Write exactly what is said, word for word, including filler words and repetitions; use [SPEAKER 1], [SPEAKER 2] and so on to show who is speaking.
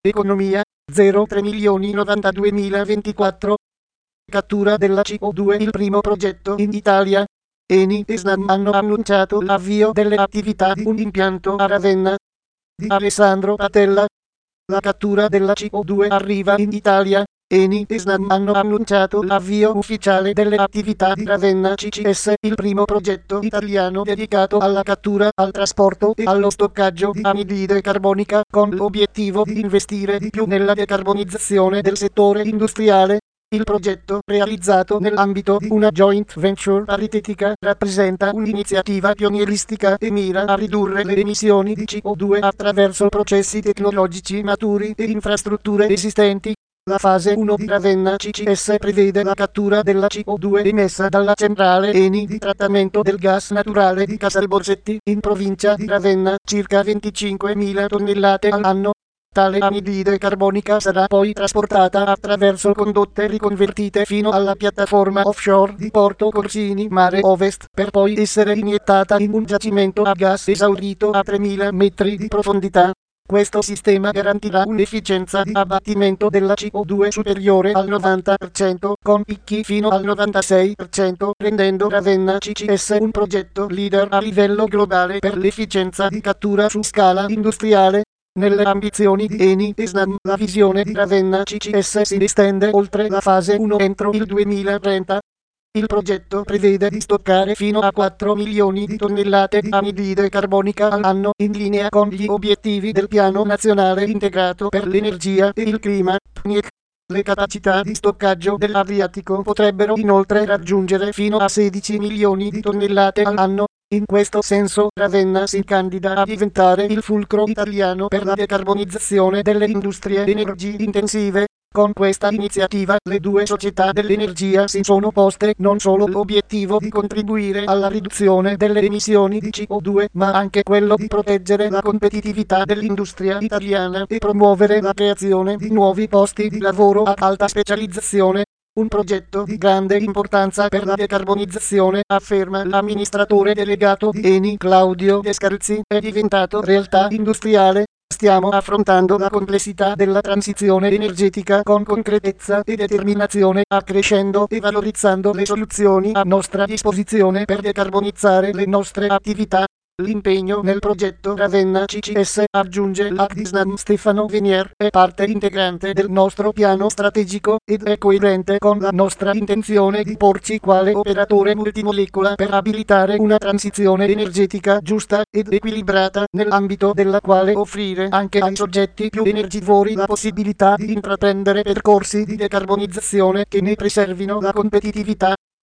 [SPEAKER 1] Economia, zero tre milioni novantaduemilaventiquattro. Cattura della C O due. Il primo progetto in Italia. Eni e Snam hanno annunciato l'avvio delle attività di un impianto a Ravenna. Di Alessandro Patella. La cattura della C O due arriva in Italia. Eni e Snam hanno annunciato l'avvio ufficiale delle attività di Ravenna C C S, il primo progetto italiano dedicato alla cattura, al trasporto e allo stoccaggio di anidride carbonica, con l'obiettivo di investire di più nella decarbonizzazione del settore industriale. Il progetto, realizzato nell'ambito di una joint venture paritetica, rappresenta un'iniziativa pionieristica e mira a ridurre le emissioni di C O due attraverso processi tecnologici maturi e infrastrutture esistenti. La fase uno di Ravenna C C S prevede la cattura della C O due emessa dalla centrale Eni di trattamento del gas naturale di Casalborsetti, in provincia di Ravenna, circa venticinquemila tonnellate all'anno. Tale anidride carbonica sarà poi trasportata attraverso condotte riconvertite fino alla piattaforma offshore di Porto Corsini, Mare Ovest, per poi essere iniettata in un giacimento a gas esaurito a tremila metri di profondità. Questo sistema garantirà un'efficienza di abbattimento della C O due superiore al novanta per cento, con picchi fino al novantasei per cento, rendendo Ravenna C C S un progetto leader a livello globale per l'efficienza di cattura su scala industriale. Nelle ambizioni di Eni e Snam, la visione di Ravenna C C S si estende oltre la fase uno entro il duemilatrenta. Il progetto prevede di stoccare fino a quattro milioni di tonnellate di anidride carbonica all'anno, in linea con gli obiettivi del Piano Nazionale Integrato per l'Energia e il Clima, P N I E C. Le capacità di stoccaggio dell'Adriatico potrebbero inoltre raggiungere fino a sedici milioni di tonnellate all'anno. In questo senso, Ravenna si candida a diventare il fulcro italiano per la decarbonizzazione delle industrie energy-intensive. Con questa iniziativa, le due società dell'energia si sono poste non solo l'obiettivo di contribuire alla riduzione delle emissioni di C O due, ma anche quello di proteggere la competitività dell'industria italiana e promuovere la creazione di nuovi posti di lavoro ad alta specializzazione. Un progetto di grande importanza per la decarbonizzazione, afferma l'amministratore delegato di Eni Claudio Descalzi, è diventato realtà industriale. Stiamo affrontando la complessità della transizione energetica con concretezza e determinazione, accrescendo e valorizzando le soluzioni a nostra disposizione per decarbonizzare le nostre attività. L'impegno nel progetto Ravenna C C S, aggiunge l'A C di Snam Stefano Venier, è parte integrante del nostro piano strategico ed è coerente con la nostra intenzione di porci quale operatore multimolecola per abilitare una transizione energetica giusta ed equilibrata, nell'ambito della quale offrire anche ai soggetti più energivori la possibilità di intraprendere percorsi di decarbonizzazione che ne preservino la competitività.